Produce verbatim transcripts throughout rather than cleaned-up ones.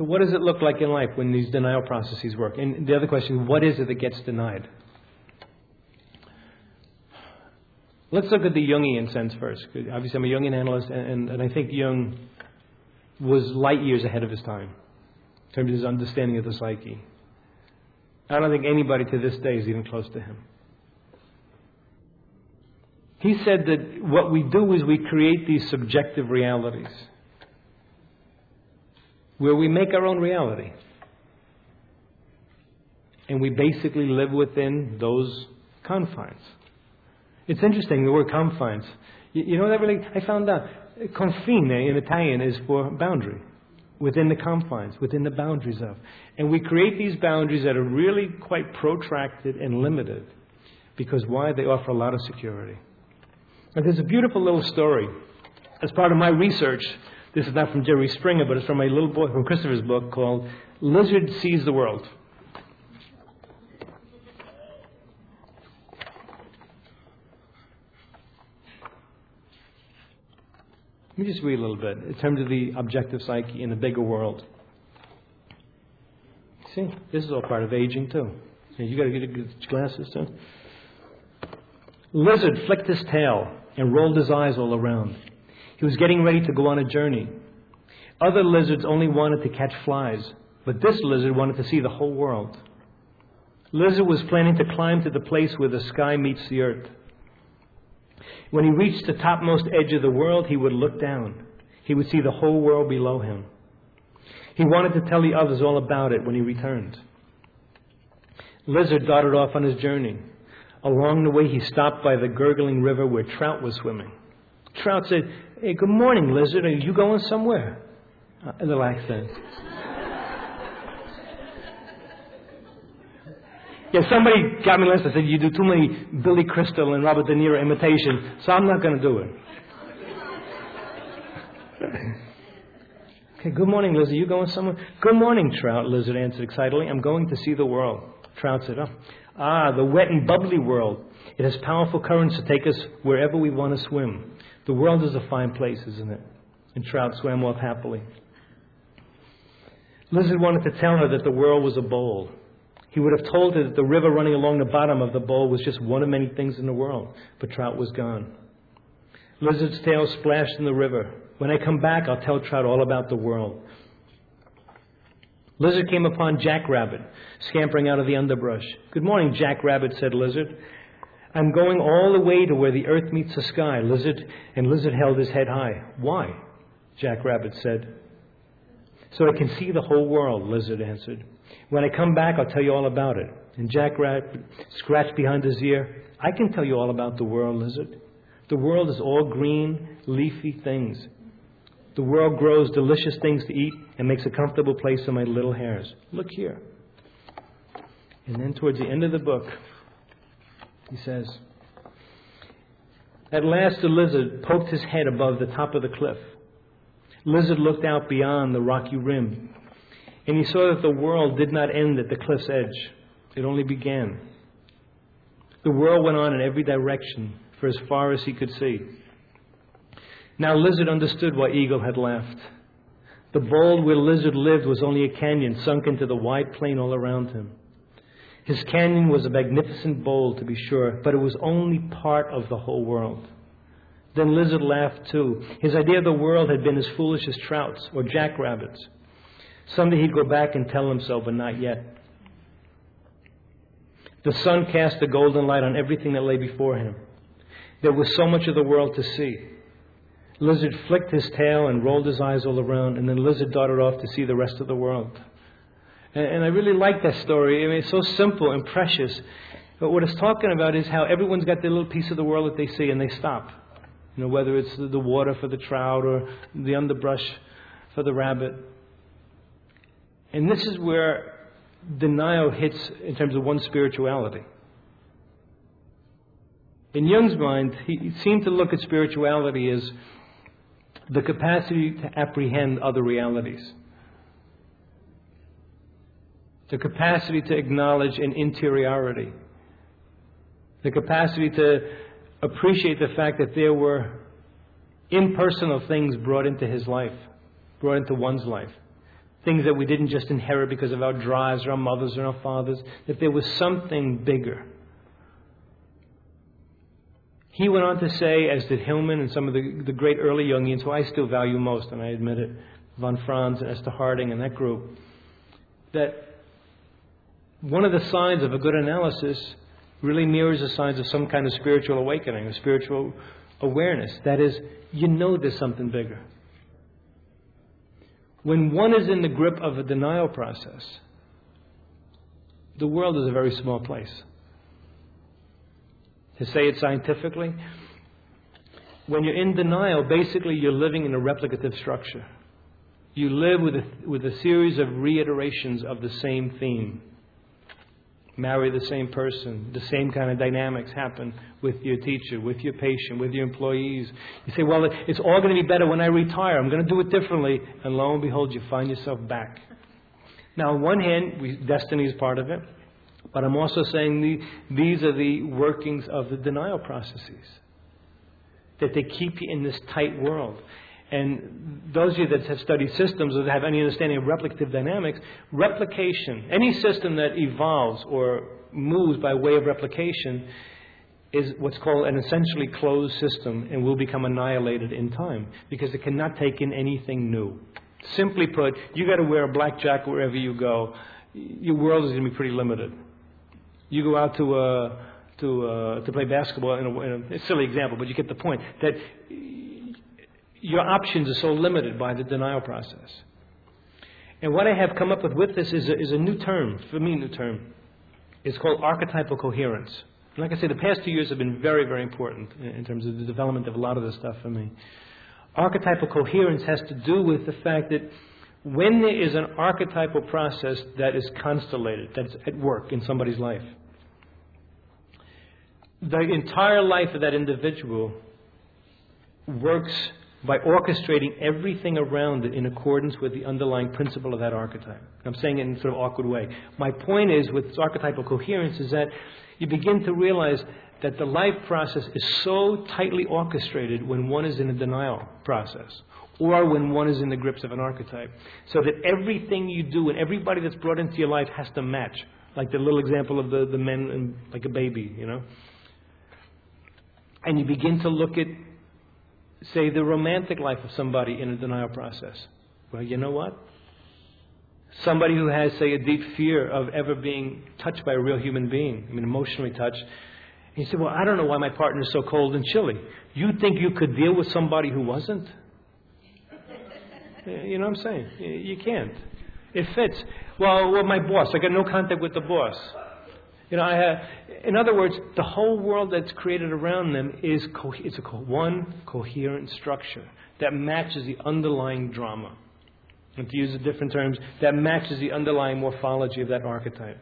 So what does it look like in life when these denial processes work? And the other question, what is it that gets denied? Let's look at the Jungian sense first. Obviously, I'm a Jungian analyst, and, and I think Jung was light years ahead of his time in terms of his understanding of the psyche. I don't think anybody to this day is even close to him. He said that what we do is we create these subjective realities where we make our own reality. And we basically live within those confines. It's interesting, the word confines. You, you know that really, I found out, confine in Italian is for boundary. Within the confines, within the boundaries of. And we create these boundaries that are really quite protracted and limited. Because why? They offer a lot of security. Now, there's a beautiful little story. As part of my research, this is not from Jerry Springer, but it's from my little boy, from Christopher's book called Lizard Sees the World. Let me just read a little bit in terms of the objective psyche in the bigger world. See, this is all part of aging too. You got to get your glasses too. Lizard flicked his tail and rolled his eyes all around. He was getting ready to go on a journey. Other lizards only wanted to catch flies, but this lizard wanted to see the whole world. Lizard was planning to climb to the place where the sky meets the earth. When he reached the topmost edge of the world, he would look down. He would see the whole world below him. He wanted to tell the others all about it when he returned. Lizard darted off on his journey. Along the way, he stopped by the gurgling river where trout was swimming. Trout said, "Hey, good morning, Lizard. Are you going somewhere?" Uh, a little accent. Yeah, somebody got me last and said, "You do too many Billy Crystal and Robert De Niro imitations, so I'm not going to do it." Okay, good morning, Lizard. You going somewhere? Good morning, Trout, Lizard answered excitedly. I'm going to see the world. Trout said, oh, ah, the wet and bubbly world. It has powerful currents to take us wherever we want to swim. The world is a fine place, isn't it? And Trout swam off happily. Lizard wanted to tell her that the world was a bowl. He would have told her that the river running along the bottom of the bowl was just one of many things in the world. But Trout was gone. Lizard's tail splashed in the river. When I come back, I'll tell Trout all about the world. Lizard came upon Jackrabbit, scampering out of the underbrush. Good morning, Jackrabbit, said Lizard. I'm going all the way to where the earth meets the sky, Lizard. And Lizard held his head high. Why? Jackrabbit said. So I can see the whole world, Lizard answered. When I come back, I'll tell you all about it. And Jackrabbit scratched behind his ear. I can tell you all about the world, Lizard. The world is all green, leafy things. The world grows delicious things to eat and makes a comfortable place for my little hairs. Look here. And then towards the end of the book, he says, at last the lizard poked his head above the top of the cliff. Lizard looked out beyond the rocky rim, and he saw that the world did not end at the cliff's edge. It only began. The world went on in every direction for as far as he could see. Now Lizard understood why Eagle had laughed. The bowl where Lizard lived was only a canyon sunk into the wide plain all around him. His canyon was a magnificent bowl, to be sure, but it was only part of the whole world. Then Lizard laughed too. His idea of the world had been as foolish as Trout's or Jackrabbit's. Someday he'd go back and tell them so, but not yet. The sun cast a golden light on everything that lay before him. There was so much of the world to see. Lizard flicked his tail and rolled his eyes all around, and then Lizard darted off to see the rest of the world. And, and I really like that story. I mean, it's so simple and precious. But what it's talking about is how everyone's got their little piece of the world that they see, and they stop. You know, whether it's the water for the trout or the underbrush for the rabbit. And this is where denial hits in terms of one's spirituality. In Jung's mind, he seemed to look at spirituality as the capacity to apprehend other realities. The capacity to acknowledge an interiority. The capacity to appreciate the fact that there were impersonal things brought into his life, brought into one's life. things that we didn't just inherit because of our drives or our mothers or our fathers, that there was something bigger. He went on to say, as did Hillman and some of the, the great early Jungians, who I still value most, and I admit it, von Franz and Esther Harding and that group, that one of the signs of a good analysis really mirrors the signs of some kind of spiritual awakening, a spiritual awareness. That is, you know there's something bigger. When one is in the grip of a denial process, the world is a very small place. To say it scientifically, when you're in denial, basically you're living in a replicative structure. You live with a, with a series of reiterations of the same theme. Marry the same person. The same kind of dynamics happen with your teacher, with your patient, with your employees. You say, well, it's all going to be better when I retire. I'm going to do it differently. And lo and behold, you find yourself back. Now, on one hand, we, destiny is part of it. But I'm also saying the, these are the workings of the denial processes. That they keep you in this tight world. And those of you that have studied systems or have any understanding of replicative dynamics, replication, any system that evolves or moves by way of replication is what's called an essentially closed system and will become annihilated in time because it cannot take in anything new. Simply put, you got to wear a black jacket wherever you go. Your world is going to be pretty limited. You go out to uh, to uh, to play basketball, in a, in a, a silly example, but you get the point, that your options are so limited by the denial process. And what I have come up with with this is a, is a new term, for me, new term. It's called archetypal coherence. And like I say, the past two years have been very, very important in, in terms of the development of a lot of this stuff for me. Archetypal coherence has to do with the fact that when there is an archetypal process that is constellated, that's at work in somebody's life, the entire life of that individual works by orchestrating everything around it in accordance with the underlying principle of that archetype. I'm saying it in sort of awkward way. My point is, with archetypal coherence, is that you begin to realize that the life process is so tightly orchestrated when one is in a denial process, or when one is in the grips of an archetype, so that everything you do and everybody that's brought into your life has to match. Like the little example of the, the men and like a baby, you know. And you begin to look at, say, the romantic life of somebody in a denial process. Well, you know what? Somebody who has, say, a deep fear of ever being touched by a real human being, I mean, emotionally touched. And you say, well, I don't know why my partner is so cold and chilly. You think you could deal with somebody who wasn't? You know what I'm saying? You can't. It fits. Well, well, my boss, I got no contact with the boss. You know, I have, in other words, the whole world that's created around them is co- it's a co- one coherent structure that matches the underlying drama. And to use different terms, that matches the underlying morphology of that archetype.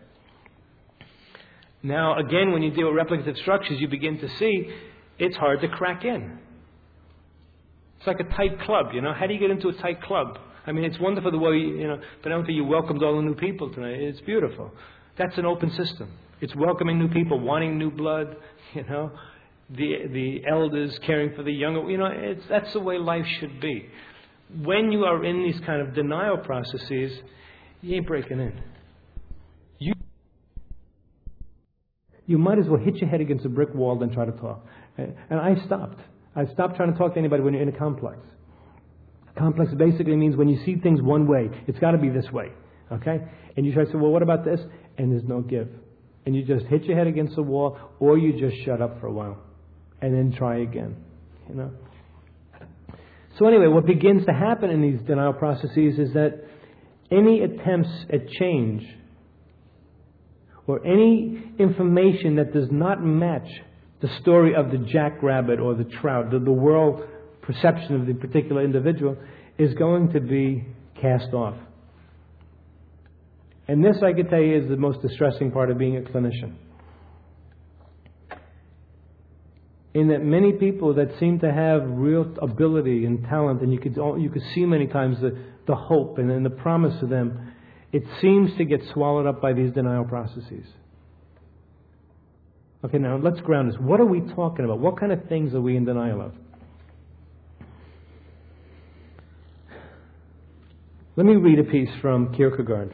Now, again, when you deal with replicative structures, you begin to see it's hard to crack in. It's like a tight club, you know. How do you get into a tight club? I mean, it's wonderful the way, you know, Penelope, you welcomed all the new people tonight. It's beautiful. That's an open system. It's welcoming new people, wanting new blood, you know, the the elders caring for the younger. You know, it's, that's the way life should be. When you are in these kind of denial processes, you ain't breaking in. You, you might as well hit your head against a brick wall than try to talk. And I stopped. I stopped trying to talk to anybody when you're in a complex. Complex basically means when you see things one way, it's got to be this way. Okay? And you try to say, well, what about this? And there's no give. And you just hit your head against the wall, or you just shut up for a while and then try again. You know? So anyway, what begins to happen in these denial processes is that any attempts at change or any information that does not match the story of the jackrabbit or the trout, the, the world perception of the particular individual, is going to be cast off. And this, I can tell you, is the most distressing part of being a clinician. In that many people that seem to have real ability and talent, and you could you could see many times the, the hope and, and the promise of them, it seems to get swallowed up by these denial processes. Okay, now let's ground this. What are we talking about? What kind of things are we in denial of? Let me read a piece from Kierkegaard.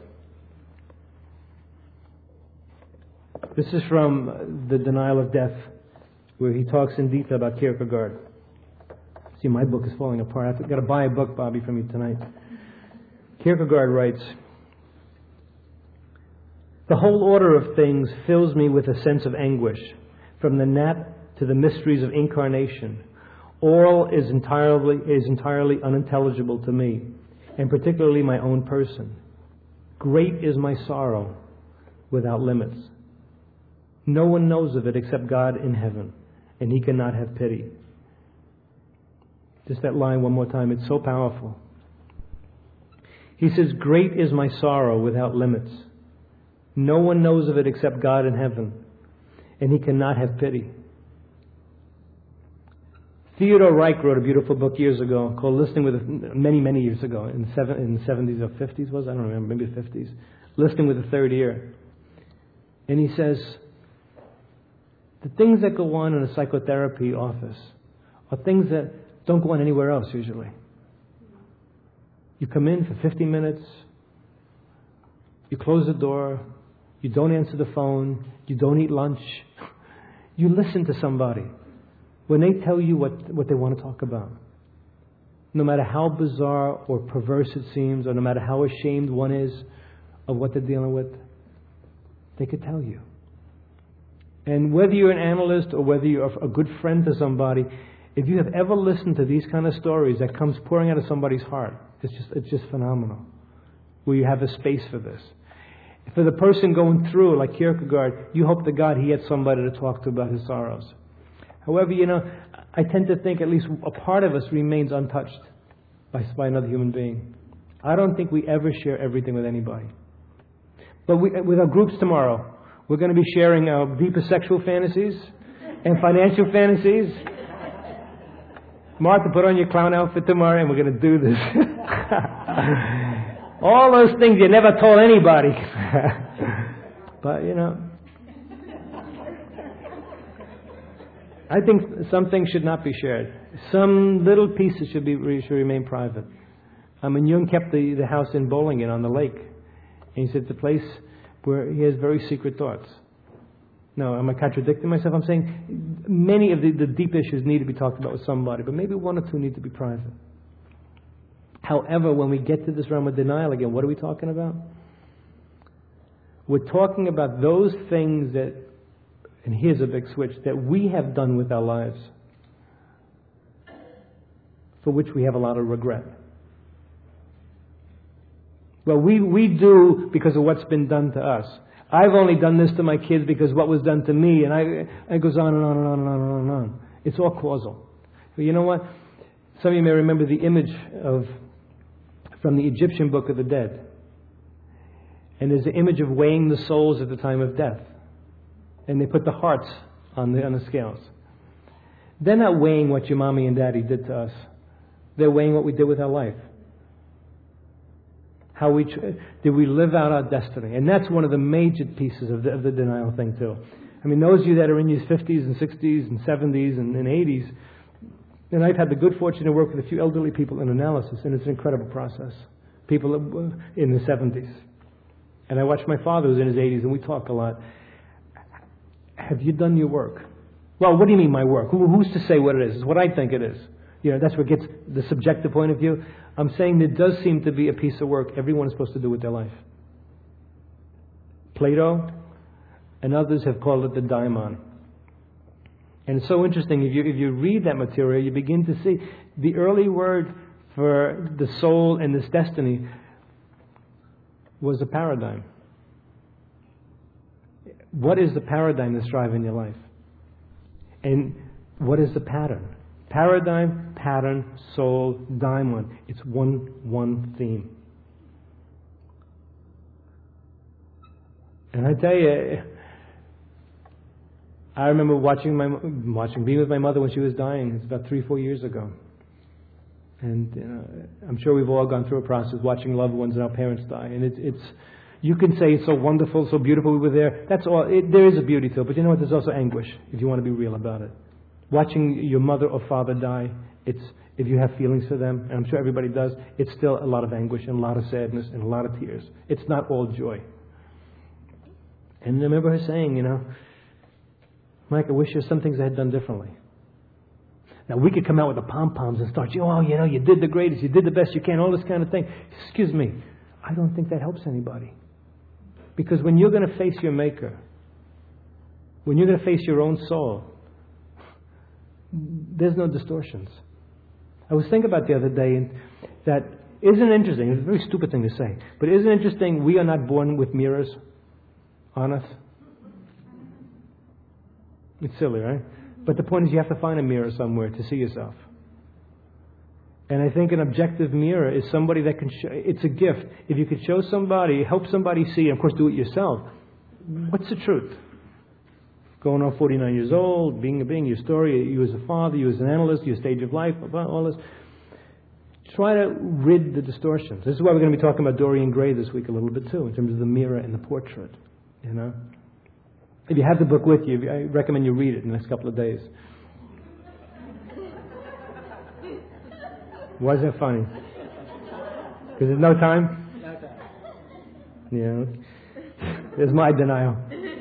This is from The Denial of Death, where he talks in detail about Kierkegaard. See, my book is falling apart. I've got to buy a book, Bobby, from you tonight. Kierkegaard writes, "The whole order of things fills me with a sense of anguish. From the gnat to the mysteries of incarnation, all is entirely is entirely unintelligible to me, and particularly my own person. Great is my sorrow without limits. No one knows of it except God in heaven, and He cannot have pity." Just that line one more time. It's so powerful. He says, "Great is my sorrow without limits. No one knows of it except God in heaven, and He cannot have pity." Theodore Reich wrote a beautiful book years ago called Listening with the, many, many years ago, in the, seven, in the seventies or fifties was, I don't remember, maybe the fifties, Listening with the Third Ear. And he says, the things that go on in a psychotherapy office are things that don't go on anywhere else usually. You come in for fifty minutes, you close the door, you don't answer the phone, you don't eat lunch, you listen to somebody when they tell you what, what they want to talk about. No matter how bizarre or perverse it seems, or no matter how ashamed one is of what they're dealing with, they could tell you. And whether you're an analyst or whether you're a good friend to somebody, if you have ever listened to these kind of stories that comes pouring out of somebody's heart, it's just it's just phenomenal. Where you have a space for this. For the person going through, like Kierkegaard, you hope to God he had somebody to talk to about his sorrows. However, you know, I tend to think at least a part of us remains untouched by, by another human being. I don't think we ever share everything with anybody. But we, with our groups tomorrow, we're going to be sharing our deepest sexual fantasies and financial fantasies. Martha, put on your clown outfit tomorrow and we're going to do this. All those things you never told anybody. But, you know, I think some things should not be shared. Some little pieces should be should remain private. I mean, Jung kept the, the house in Bollingen on the lake. And he said it's a place where he has very secret thoughts. Now, am I contradicting myself? I'm saying many of the, the deep issues need to be talked about with somebody, but maybe one or two need to be private. However, when we get to this realm of denial again, what are we talking about? We're talking about those things that, and here's a big switch, that we have done with our lives, for which we have a lot of regret. Well, we, we do because of what's been done to us. I've only done this to my kids because what was done to me, and I, it goes on and on and on and on and on and on. It's all causal. But you know what? Some of you may remember the image of from the Egyptian Book of the Dead. And there's the image of weighing the souls at the time of death. And they put the hearts on the, on the scales. They're not weighing what your mommy and daddy did to us. They're weighing what we did with our life. How we did we live out our destiny? And that's one of the major pieces of the, of the denial thing too. I mean, those of you that are in your fifties and sixties and seventies and, and eighties, and I've had the good fortune to work with a few elderly people in analysis, and it's an incredible process. People in the seventies. And I watched my father who's in his eighties, and we talk a lot. Have you done your work? Well, what do you mean my work? Who, who's to say what it is? It's what I think it is. You know, that's what gets the subjective point of view. I'm saying there does seem to be a piece of work everyone is supposed to do with their life. Plato and others have called it the daimon. And it's so interesting, if you, if you read that material, you begin to see the early word for the soul and this destiny was a paradigm. What is the paradigm that's driving your life? And what is the pattern? Paradigm, pattern, soul, daimon. It's one, one theme. And I tell you, I remember watching my watching being with my mother when she was dying. It's about three, four years ago. And you know, I'm sure we've all gone through a process watching loved ones and our parents die. And it's it's you can say it's so wonderful, so beautiful we were there. That's all. It, there is a beauty to it, but you know what? There's also anguish if you want to be real about it. Watching your mother or father die, it's if you have feelings for them, and I'm sure everybody does, it's still a lot of anguish and a lot of sadness and a lot of tears. It's not all joy. And I remember her saying, you know, Mike, I wish there were some things I had done differently. Now, we could come out with the pom-poms and start, oh, you know, you did the greatest, you did the best you can, all this kind of thing. Excuse me, I don't think that helps anybody. Because when you're going to face your Maker, when you're going to face your own soul, there's no distortions. I was thinking about the other day that isn't interesting, it's a very stupid thing to say, but isn't it interesting we are not born with mirrors on us? It's silly, right? But the point is you have to find a mirror somewhere to see yourself. And I think an objective mirror is somebody that can show, it's a gift. If you could show somebody, help somebody see, and of course do it yourself, what's the truth? Going on forty-nine years old, being a being, your story, you as a father, you as an analyst, your stage of life, all this. Try to rid the distortions. This is why we're going to be talking about Dorian Gray this week a little bit too, in terms of the mirror and the portrait. You know, if you have the book with you, I recommend you read it in the next couple of days. Why is that funny? Because there's no time? No time. Yeah. There's my denial.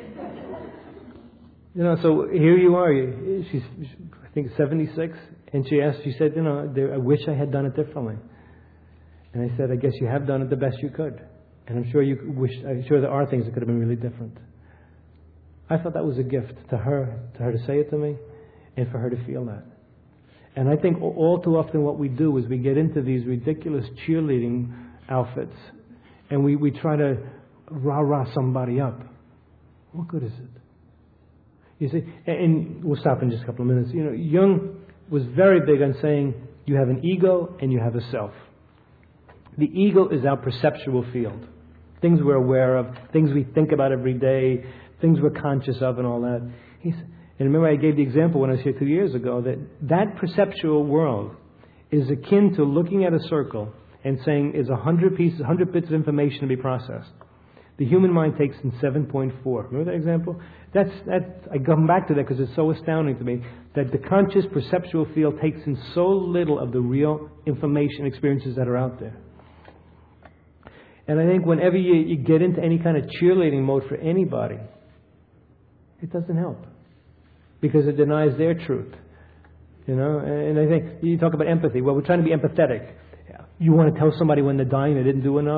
You know, so here you are. She's, I think, seventy-six, and she asked. She said, "You know, I wish I had done it differently." And I said, "I guess you have done it the best you could, and I'm sure you wish. I'm sure there are things that could have been really different." I thought that was a gift to her, to her to say it to me, and for her to feel that. And I think all too often what we do is we get into these ridiculous cheerleading outfits, and we, we try to rah-rah somebody up. What good is it? You see, and we'll stop in just a couple of minutes. You know, Jung was very big on saying you have an ego and you have a self. The ego is our perceptual field. Things we're aware of, things we think about every day, things we're conscious of and all that. He said, and remember I gave the example when I was here two years ago that that perceptual world is akin to looking at a circle and saying is a hundred pieces, a hundred bits of information to be processed. The human mind takes in seven point four. Remember that example? That's that. I come back to that because it's so astounding to me that the conscious perceptual field takes in so little of the real information experiences that are out there. And I think whenever you, you get into any kind of cheerleading mode for anybody, it doesn't help because it denies their truth. You know, and I think you talk about empathy. Well, we're trying to be empathetic. You want to tell somebody when they're dying they didn't do enough?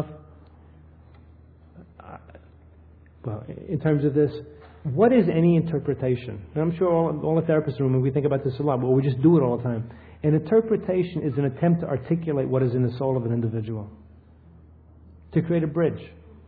Well, in terms of this, what is any interpretation? And I'm sure all, all the therapists in the room, and we think about this a lot, but we just do it all the time. An interpretation is an attempt to articulate what is in the soul of an individual, to create a bridge,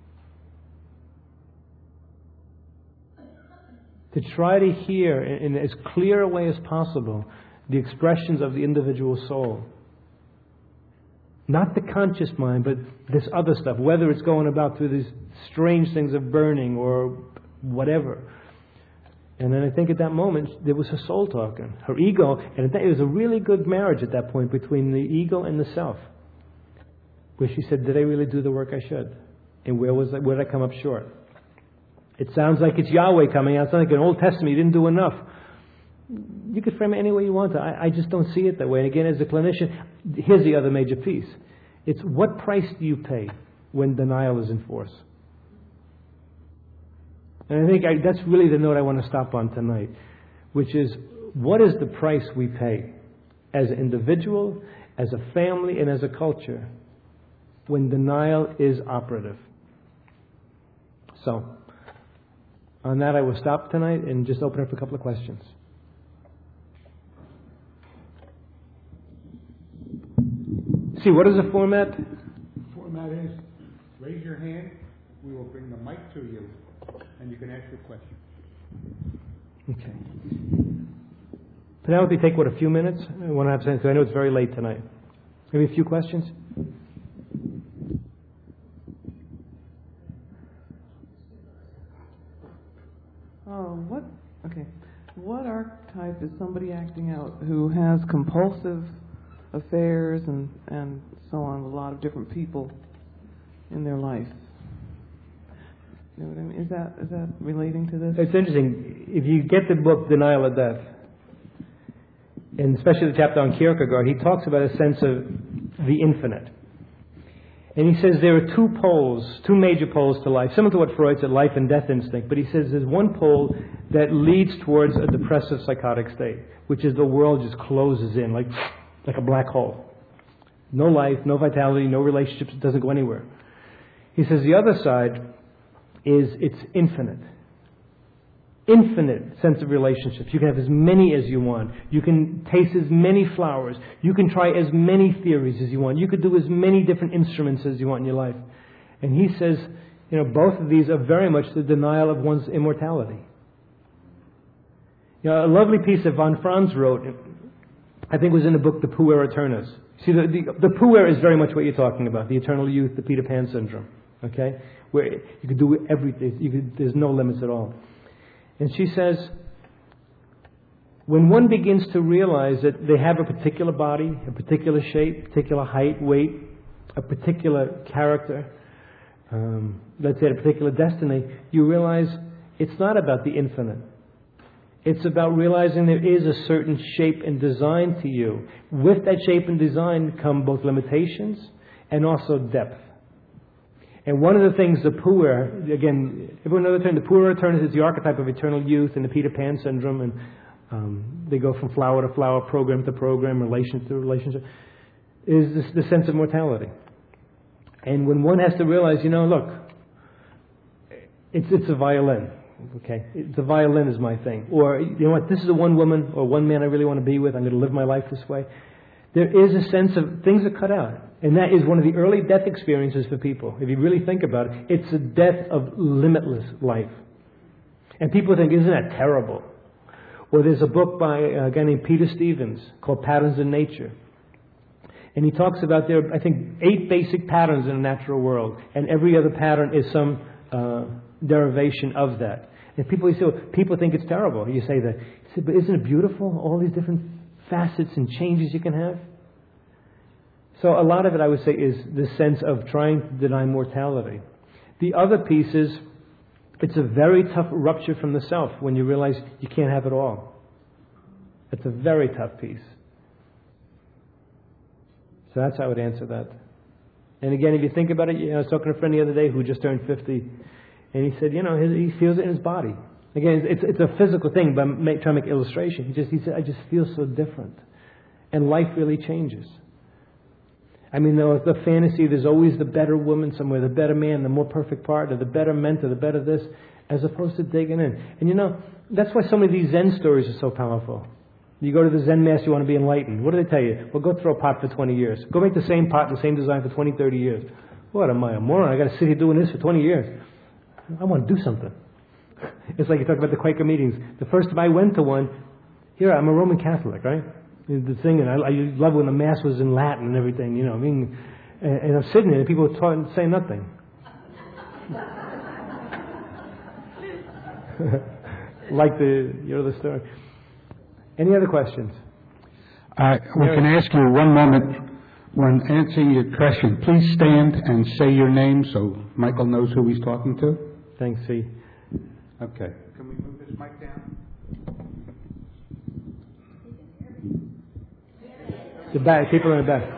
to try to hear in, in as clear a way as possible the expressions of the individual soul. Not the conscious mind, but this other stuff, whether it's going about through these strange things of burning or whatever. And then I think at that moment, there was her soul talking, her ego, and it was a really good marriage at that point between the ego and the self, where she said, did I really do the work I should? And where was I, where did I come up short? It sounds like it's Yahweh coming out. It sounds like an Old Testament, you didn't do enough. You could frame it any way you want to. I, I just don't see it that way. And again, as a clinician, here's the other major piece. It's what price do you pay when denial is in force? And I think I, that's really the note I want to stop on tonight, which is what is the price we pay as an individual, as a family, and as a culture when denial is operative? So, on that I will stop tonight and just open up a couple of questions. See, what is the format? The format is raise your hand, we will bring the mic to you, and you can ask your question. Okay. Penelope, take what, a few minutes? I want to have sense, I know it's very late tonight. Maybe a few questions? Oh, what? Okay. What archetype is somebody acting out who has compulsive affairs and, and so on with a lot of different people in their life? You know what I mean? Is that is that relating to this? It's interesting. If you get the book Denial of Death, and especially the chapter on Kierkegaard, he talks about a sense of the infinite. And he says there are two poles, two major poles to life, similar to what Freud said, life and death instinct. But he says there's one pole that leads towards a depressive psychotic state, which is the world just closes in like, like a black hole. No life, no vitality, no relationships, it doesn't go anywhere. He says the other side is it's infinite. Infinite sense of relationships. You can have as many as you want. You can taste as many flowers. You can try as many theories as you want. You could do as many different instruments as you want in your life. And he says, you know, both of these are very much the denial of one's immortality. You know, a lovely piece that von Franz wrote, I think was in the book, The Puer Aeternus. See, the, the, the puer is very much what you're talking about, the eternal youth, the Peter Pan syndrome, okay? Where you could do everything, you could, there's no limits at all. And she says, when one begins to realize that they have a particular body, a particular shape, particular height, weight, a particular character, um, let's say a particular destiny, you realize it's not about the infinite. It's about realizing there is a certain shape and design to you. With that shape and design come both limitations and also depth. And one of the things the Puer, again, everyone knows the term, the Puer Aeternus is the archetype of eternal youth and the Peter Pan syndrome, and um, they go from flower to flower, program to program, relation to relationship, is this, the sense of mortality. And when one has to realize, you know, look, it's it's a violin, okay? The violin is my thing. Or, you know what, this is the one woman or one man I really want to be with, I'm going to live my life this way. There is a sense of things are cut out. And that is one of the early death experiences for people. If you really think about it, it's a death of limitless life. And people think, isn't that terrible? Or there's a book by a guy named Peter Stevens called Patterns in Nature. And he talks about there, I think, eight basic patterns in the natural world. And every other pattern is some uh, derivation of that. And people, you say, well, people think it's terrible. You say that. You say, but isn't it beautiful? All these different facets and changes you can have. So a lot of it, I would say, is the sense of trying to deny mortality. The other piece is, it's a very tough rupture from the self when you realize you can't have it all. It's a very tough piece. So that's how I would answer that. And again, if you think about it, you know, I was talking to a friend the other day who just turned fifty, and he said, you know, his, he feels it in his body. Again, it's, it's a physical thing, but I'm trying to make illustration. He just he said, I just feel so different. And life really changes. I mean, the, the fantasy, there's always the better woman somewhere, the better man, the more perfect partner, the better mentor, the better this, as opposed to digging in. And you know, that's why so many of these Zen stories are so powerful. You go to the Zen master, you want to be enlightened. What do they tell you? Well, go throw a pot for twenty years. Go make the same pot, the same design for twenty, thirty years. What am I, a moron? I got to sit here doing this for twenty years. I want to do something. It's like you talk about the Quaker meetings. The first time I went to one, here, I'm a Roman Catholic, right? The thing, and I, I love when the Mass was in Latin and everything, you know. I mean, and, and I'm sitting there, and people were talking, saying nothing. Like the, you know, the story. Any other questions? Uh, we can ask you one moment when answering your question. Please stand and say your name so Michael knows who he's talking to. Thanks, C. Okay. Can we move this mic down? The back, people in the back.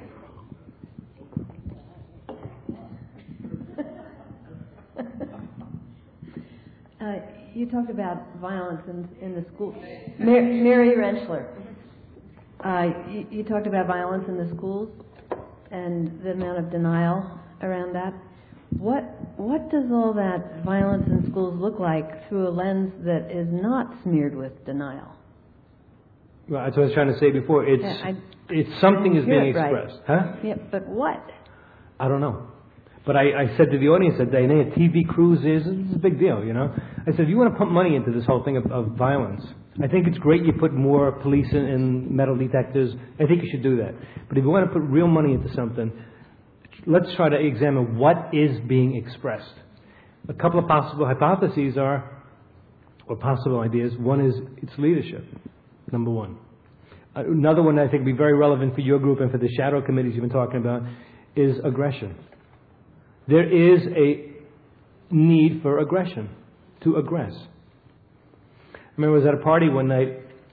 Uh, you talked about violence in, in the school. Mar- Mary Rentschler. Uh, you, you talked about violence in the schools and the amount of denial around that. What what does all that violence in schools look like through a lens that is not smeared with denial? Well, that's what I was trying to say before. It's Yeah, I- it's something is being right. expressed, huh? Yeah, but what? I don't know. But I, I said to the audience that day, hey, T V cruises, it's a big deal, you know. I said, if you want to put money into this whole thing of, of violence, I think it's great you put more police in, in metal detectors. I think you should do that. But if you want to put real money into something, let's try to examine what is being expressed. A couple of possible hypotheses are, or possible ideas. One is it's leadership, number one. Another one I think would be very relevant for your group and for the shadow committees you've been talking about is aggression. There is a need for aggression, to aggress. I remember I was at a party one night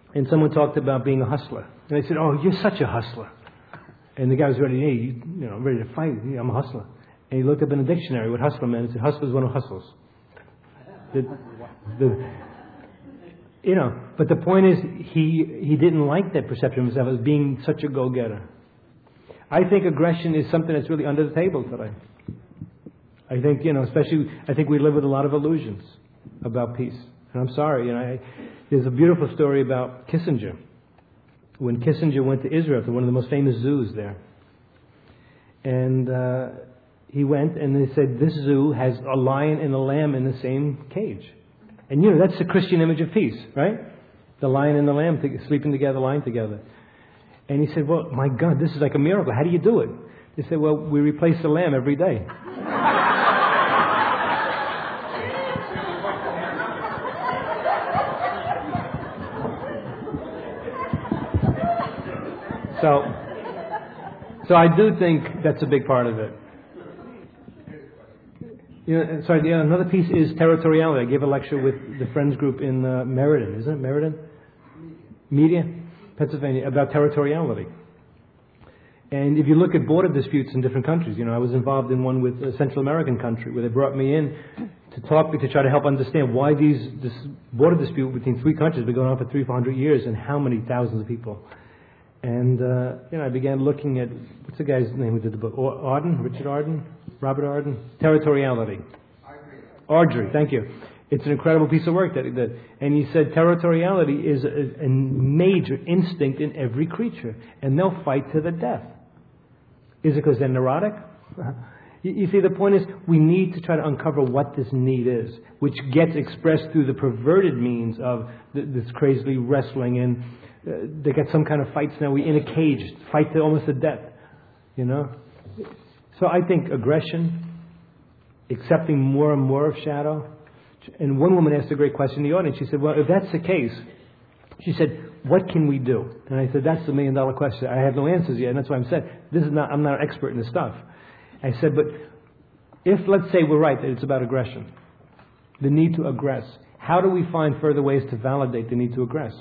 and someone talked about being a hustler. And I said, "Oh, you're such a hustler." And the guy was ready, hey, you, you know, ready to fight. Yeah, I'm a hustler. And he looked up in the dictionary what hustler meant and said, hustler is one who hustles. The, the, you know, but the point is, he he didn't like that perception of himself as being such a go-getter. I think aggression is something that's really under the table today. I think, you know, especially, I think we live with a lot of illusions about peace. And I'm sorry, you know, I, there's a beautiful story about Kissinger. When Kissinger went to Israel, to one of the most famous zoos there. And uh, he went and they said, this zoo has a lion and a lamb in the same cage. And you know, that's the Christian image of peace, right? The lion and the lamb to, sleeping together, lying together. And he said, well, my God, this is like a miracle. How do you do it? They said, well, we replace the lamb every day. So, so I do think that's a big part of it. You know, sorry, the, another piece is territoriality. I gave a lecture with the Friends group in uh, Meriden, isn't it? Meriden? Media? Pennsylvania, about territoriality. And if you look at border disputes in different countries, you know, I was involved in one with a Central American country where they brought me in to talk, to try to help understand why these this border dispute between three countries has been going on for three, four hundred years and how many thousands of people. And, uh, you know, I began looking at, what's the guy's name who did the book? Arden? Richard Arden? Robert Arden? Territoriality. Ardrey, thank you. It's an incredible piece of work that he did. And he said territoriality is a, a major instinct in every creature. And they'll fight to the death. Is it because they're neurotic? You, you see, the point is we need to try to uncover what this need is, which gets expressed through the perverted means of th- this crazily wrestling and Uh, they get some kind of fights now. We in a cage, fight to almost the death, you know. So I think aggression, accepting more and more of shadow. And one woman asked a great question in the audience. She said, "Well, if that's the case," she said, "what can we do?" And I said, "That's the million dollar question. I have no answers yet, and that's why I'm saying this is not. I'm not an expert in this stuff." I said, "But if let's say we're right that it's about aggression, the need to aggress. How do we find further ways to validate the need to aggress?"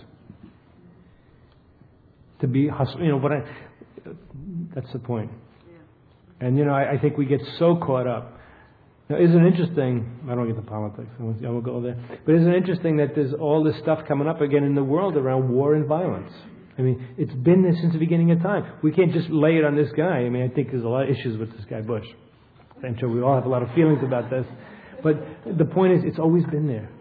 To be hustle, you know, but I, that's the point. Yeah. And, you know, I, I think we get so caught up. Now, isn't it interesting, I don't get to politics, I won't, I won't go there, but isn't it interesting that there's all this stuff coming up again in the world around war and violence? I mean, it's been there since the beginning of time. We can't just lay it on this guy. I mean, I think there's a lot of issues with this guy Bush. I'm sure we all have a lot of feelings about this. But the point is, it's always been there.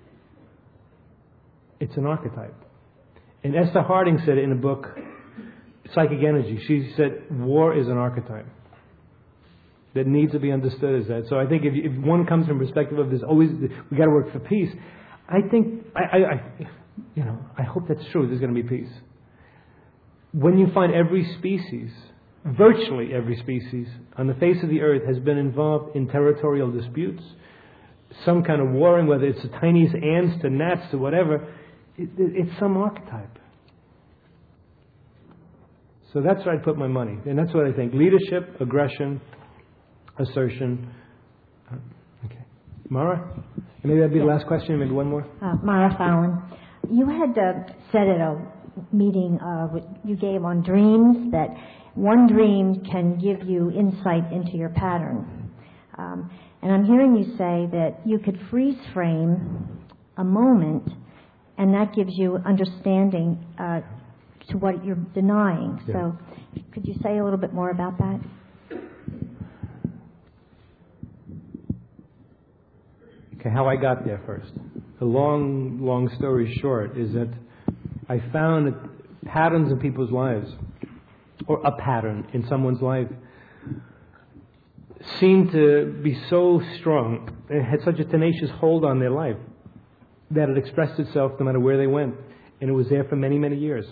It's an archetype. And Esther Harding said it in a book, Psychic Energy. She said, war is an archetype that needs to be understood as that. So I think if, if one comes from perspective of this, always, we got to work for peace. I think, I, I, I, you know, I hope that's true. There's going to be peace. When you find every species, virtually every species on the face of the earth has been involved in territorial disputes, some kind of warring, whether it's the tiniest ants to gnats to whatever. It, it, it's some archetype. So that's where I'd put my money. And that's what I think. Leadership, aggression, assertion. Uh, okay. Mara? And maybe that'd be the last question. Maybe one more. Uh, Mara Fallon. You had uh, said at a meeting uh, you gave on dreams that one dream can give you insight into your pattern. Um, and I'm hearing you say that you could freeze frame a moment, and that gives you understanding uh, to what you're denying. Yeah. So could you say a little bit more about that? Okay, how I got there first. The long, long story short is that I found that patterns in people's lives, or a pattern in someone's life, seemed to be so strong, it had such a tenacious hold on their life, that it expressed itself no matter where they went. And it was there for many, many years.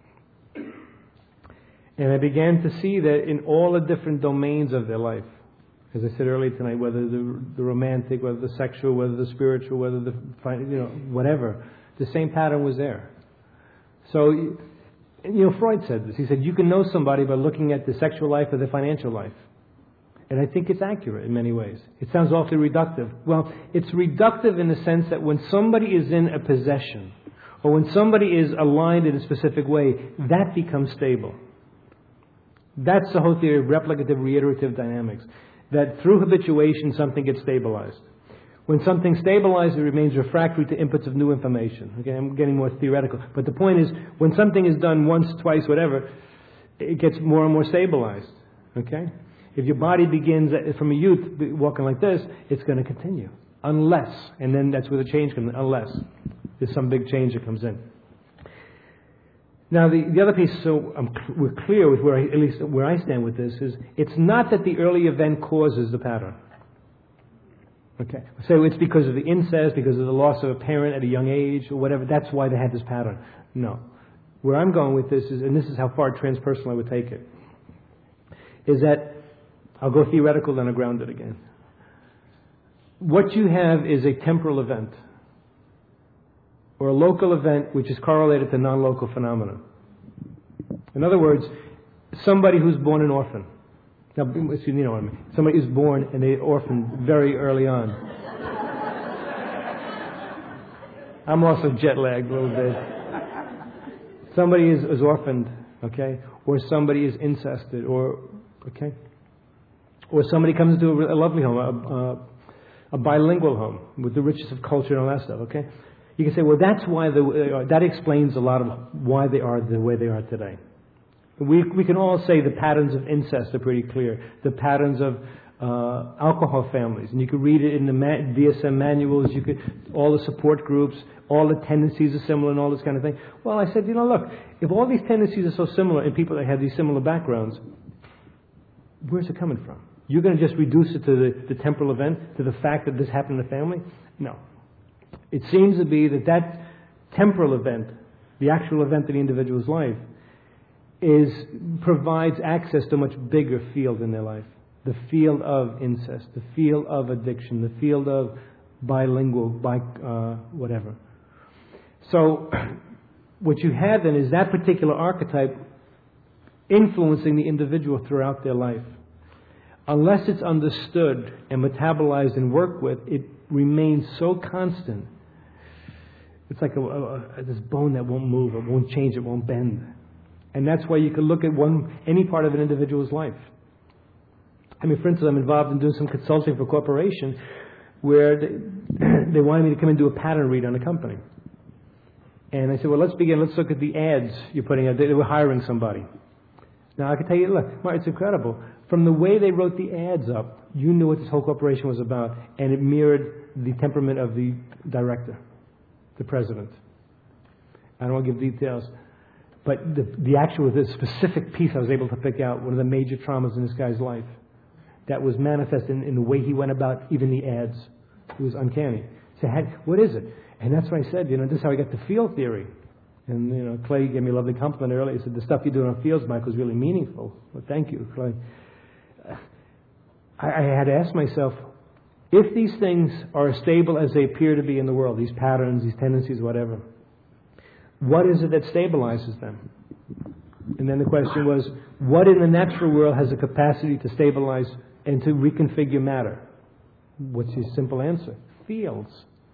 And I began to see that in all the different domains of their life, as I said earlier tonight, whether the, the romantic, whether the sexual, whether the spiritual, whether the, you know, whatever, the same pattern was there. So, you know, Freud said this. He said, you can know somebody by looking at the sexual life or the financial life. And I think it's accurate in many ways. It sounds awfully reductive. Well, it's reductive in the sense that when somebody is in a possession, or when somebody is aligned in a specific way, that becomes stable. That's the whole theory of replicative, reiterative dynamics. That through habituation, something gets stabilized. When something's stabilized, it remains refractory to inputs of new information. Okay, I'm getting more theoretical. But the point is, when something is done once, twice, whatever, it gets more and more stabilized. Okay? If your body begins from a youth walking like this, it's going to continue. Unless, and then that's where the change comes in, unless there's some big change that comes in. Now, the, the other piece, so um, we're clear with where I, at least where I stand with this, is it's not that the early event causes the pattern. Okay, so it's because of the incest, because of the loss of a parent at a young age, or whatever. That's why they had this pattern. No, where I'm going with this is, and this is how far transpersonal I would take it, is that I'll go theoretical, then I'll ground it again. What you have is a temporal event, or a local event which is correlated to non-local phenomena. In other words, somebody who's born an orphan. Now, you know what I mean. Somebody is born and they're orphaned very early on. I'm also jet lagged a little bit. Somebody is, is orphaned, okay, or somebody is incested, or okay, or somebody comes into a, a lovely home, a, a, a bilingual home with the richness of culture and all that stuff. Okay, you can say, well, that's why the uh, that explains a lot of why they are the way they are today. We we can all say the patterns of incest are pretty clear. The patterns of uh, alcohol families, and you could read it in the D S M manuals. You could all the support groups, all the tendencies are similar, and all this kind of thing. Well, I said, you know, look, if all these tendencies are so similar in people that have these similar backgrounds, where's it coming from? You're going to just reduce it to the, the temporal event, to the fact that this happened in the family? No. It seems to be that that temporal event, the actual event in the individual's life, is provides access to a much bigger field in their life. The field of incest, the field of addiction, the field of bilingual, bi, uh, whatever. So what you have then is that particular archetype influencing the individual throughout their life. Unless it's understood and metabolized and worked with, it remains so constant. It's like a, a, a, this bone that won't move, it won't change, it won't bend. And that's why you can look at one any part of an individual's life. I mean, for instance, I'm involved in doing some consulting for a corporation where they, they wanted me to come and do a pattern read on a company. And I said, well, let's begin. Let's look at the ads you're putting out. They were hiring somebody. Now, I can tell you, look, Mark, it's incredible. From the way they wrote the ads up, you knew what this whole corporation was about, and it mirrored the temperament of the director, the president. I don't want to give details. But the, the actual, the specific piece I was able to pick out, one of the major traumas in this guy's life, that was manifest in, in the way he went about even the ads. It was uncanny. So I had, what is it? And that's what I said, you know, this is how I got the field theory. And, you know, Clay gave me a lovely compliment earlier. He said, the stuff you do on fields, Mike, was really meaningful. Well, thank you, Clay. I, I had to ask myself, if these things are as stable as they appear to be in the world, these patterns, these tendencies, whatever, what is it that stabilizes them? And then the question was, what in the natural world has the capacity to stabilize and to reconfigure matter? What's your simple answer? Fields.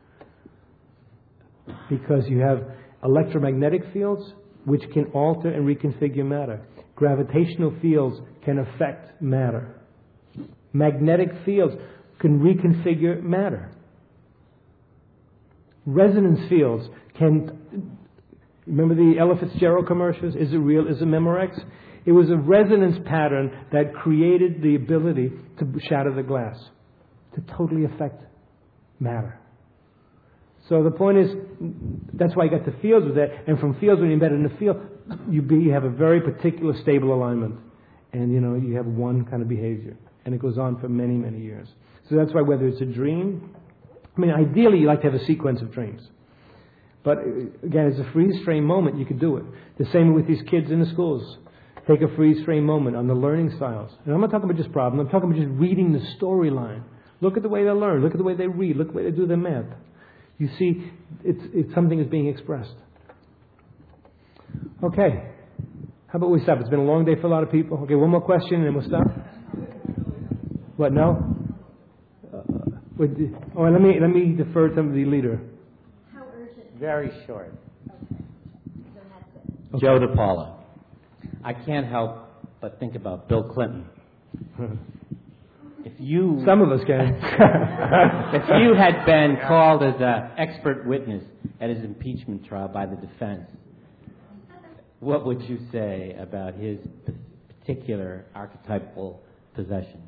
Because you have electromagnetic fields which can alter and reconfigure matter. Gravitational fields can affect matter. Magnetic fields can reconfigure matter. Resonance fields can... Remember the Ella Fitzgerald commercials? Is it real? Is it Memorex? It was a resonance pattern that created the ability to shatter the glass, to totally affect matter. So the point is, that's why I got the fields with that. And from fields, when you're embedded in the field, you, be, you have a very particular stable alignment. And, you know, you have one kind of behavior. And it goes on for many, many years. So that's why whether it's a dream, I mean, ideally, you like to have a sequence of dreams. But again, it's a freeze frame moment, you could do it. The same with these kids in the schools. Take a freeze frame moment on the learning styles. And I'm not talking about just problems, I'm talking about just reading the storyline. Look at the way they learn, look at the way they read, look at the way they do their math. You see, it's, it's something is being expressed. Okay. How about we stop? It's been a long day for a lot of people. Okay, one more question and then we'll stop. What, no? Uh, would, oh, let me, let me defer to the leader. Very short. Okay. Joe DePaula. I can't help but think about Bill Clinton. If you, Some of us can. if you had been called as an expert witness at his impeachment trial by the defense, what would you say about his p- particular archetypal possession?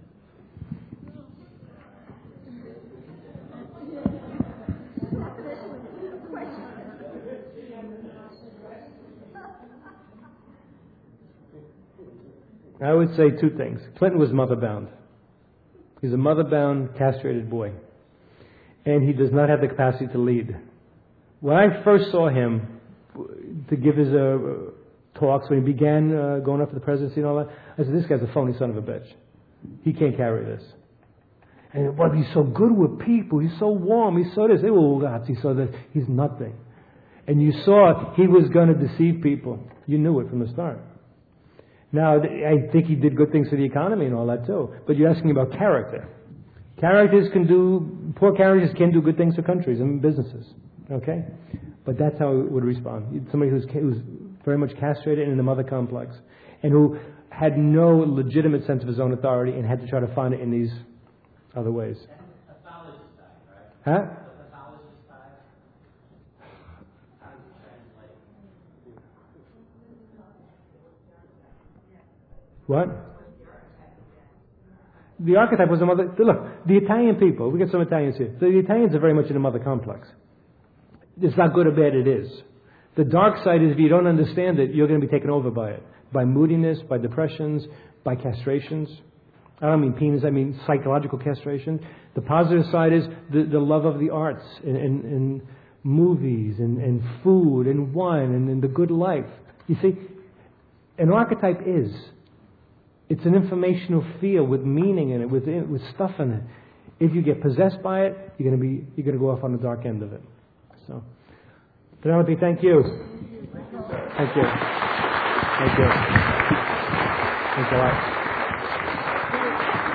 I would say two things. Clinton was mother-bound. He's a mother-bound, castrated boy. And he does not have the capacity to lead. When I first saw him to give his uh, talks, when he began uh, going up for the presidency and all that, I said, this guy's a phony son of a bitch. He can't carry this. And well, he's so good with people. He's so warm. He's so this. Oh, God, he's so this. He's nothing. And you saw he was going to deceive people. You knew it from the start. Now, I think he did good things for the economy and all that too. But you're asking about character. Characters can do, poor characters can do good things for countries and businesses. Okay? But that's how it would respond. Somebody who's, who's very much castrated and in the mother complex. And who had no legitimate sense of his own authority and had to try to find it in these other ways. Pathologist side, right? Huh? The pathologist side. How do you translate? What? The archetype was the mother. Look, the Italian people, we get some Italians here. The Italians are very much in the mother complex. It's not good or bad, it is. The dark side is if you don't understand it, you're going to be taken over by it. By moodiness, by depressions, by castrations. I don't mean penis, I mean psychological castration. The positive side is the, the love of the arts and, and, and movies and, and food and wine and, and the good life. You see, an archetype is. It's an informational field with meaning in it, with, with stuff in it. If you get possessed by it, you're going to be you're going to go off on the dark end of it. So, Penelope, thank you. Thank you. Thank you. Thanks a lot.